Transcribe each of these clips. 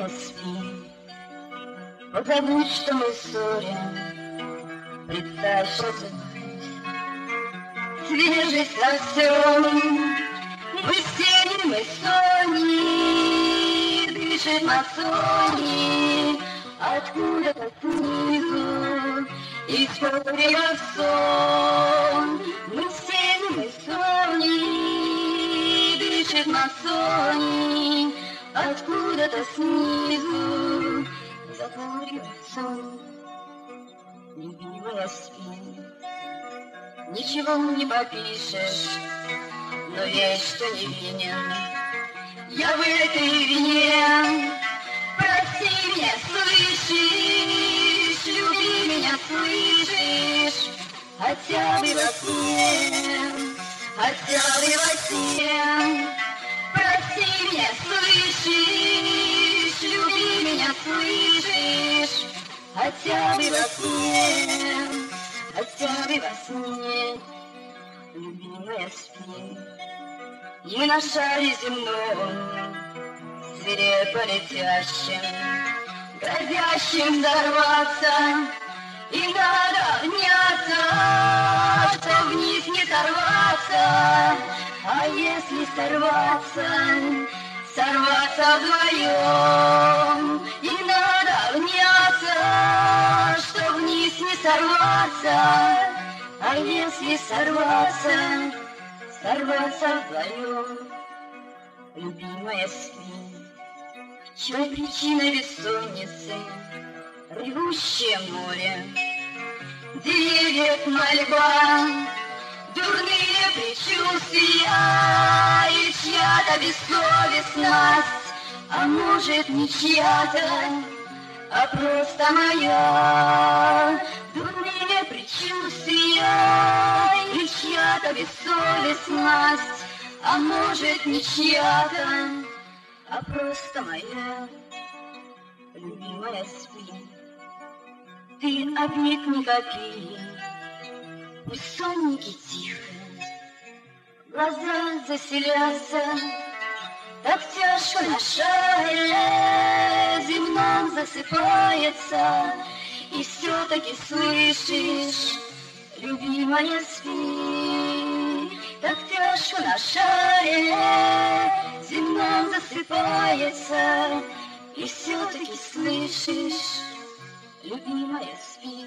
любимая, спи. Позабудь, что мы ссорим, представь, что забыть. Свежесть во всем, в весенней сони дышит Мацони, откуда-то снизу история в сон. В весенней сони дышит Мацони, откуда-то снизу закурил сон. Любимая, спи, ничего не попишешь, но верь, что не винен я в этой вине. Прости меня, слышишь, люби меня, слышишь, хотя бы во сне, хотя бы во сне. Прости меня, слышишь, люби меня, слышишь, хотя бы во сне, хотя бы во сне. Любимая, спи, и на шаре земном, свирепо летящим, грозящим взорваться, и надо обняться, что вниз не сорваться. А если сорваться, сорваться вдвоем, и надо обняться, что вниз не сорваться. А если сорваться, сорваться вдвоем. Любимая, спи, в чем причина бессонницы? Ревущее море, деревьев мольба, дурные предчувствия и чья-то бессовестность, а может не чья-то, а просто моя. Дурные предчувствия и чья-то бессовестность, а может не чья-то, а просто моя. Любимая, спи, ты обид не копи, пусть сонники тихо, глаза заселятся, так тяжко на шаре земном засыпается. И все-таки слышишь, любимая, спи, так тяжко на шаре земном засыпается. И все-таки слышишь, любимая, спи.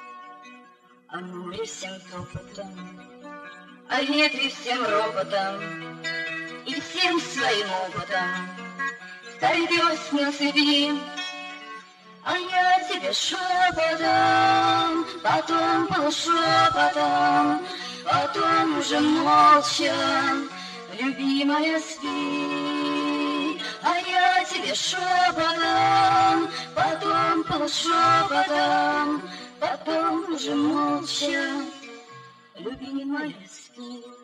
О море всем топотом, о ветре всем ропотом и всем своим опытом старь весны цепи. А я тебе шепотом, потом полушепотом, потом уже молча, любимая, спи. А я тебе шепотом, потом полушепотом, потом уже молча, любимая, спи.